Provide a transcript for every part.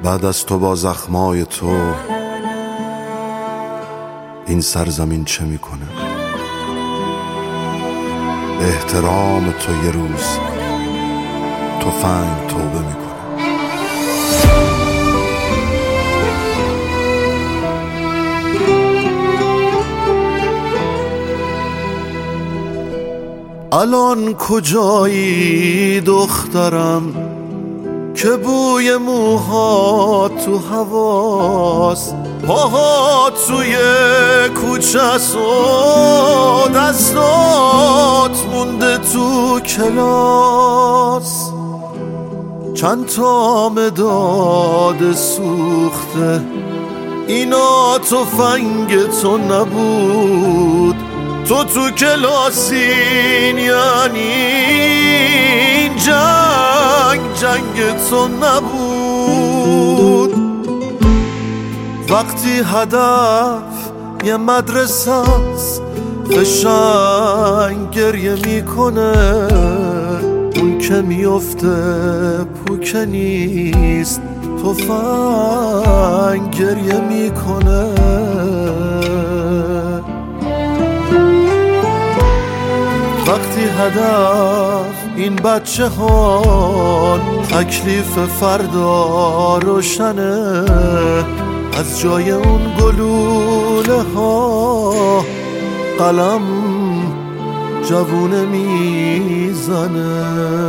بعد از تو با زخمای تو این سرزمین چه میکنه؟ به احترام تو یه روز تفنگ توبه میکنه. الان کجایی دخترم که بوی موها تو هواست، پاها توی کوچه است و دستات مونده تو کلاس. چند تا مداد سوخته اینا تفنگ تو نبود، تو کلاسین یعنی این جنگ تو نبود. وقتی هدف یه مدرسه است قشنگ گریه میکنه، اون که میفته پوکه نیست تفنگ گریه میکنه. وقتی هدف این بچه ها تکلیف فردا روشنه، از جای اون گلوله ها قلم جوونه میزنه.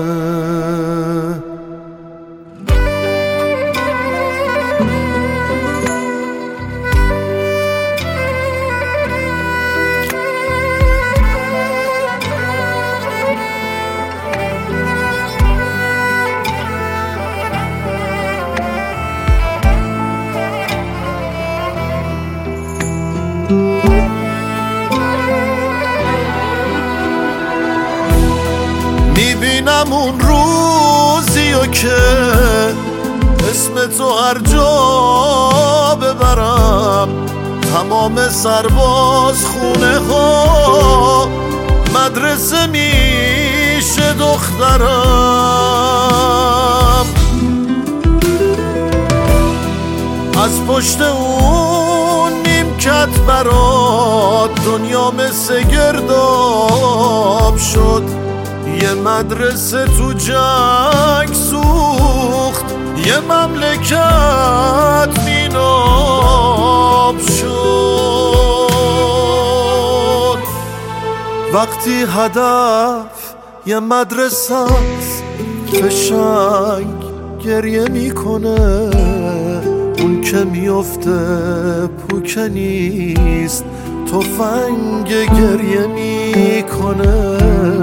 میبینم اون روزیو که اسم تو هر جا ببرم، تمام سرباز خونه ها مدرسه میشه دخترم. از پشت اون نیمکت برات دنیا مثل گرداب شد، یه مدرسه تو جنگ سوخت، یه مملکت میناب شد. وقتی هدف یه مدرسه است قشنگ گریه میکنه، اون که میفته پوکه نیست تفنگ گریه میکنه.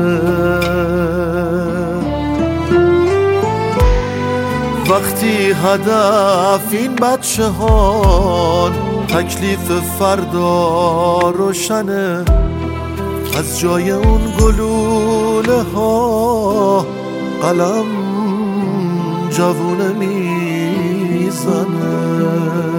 وقتی هدف این بچه ها تکلیف فردا روشنه، از جای اون گلوله ها قلم جوونه میزنه.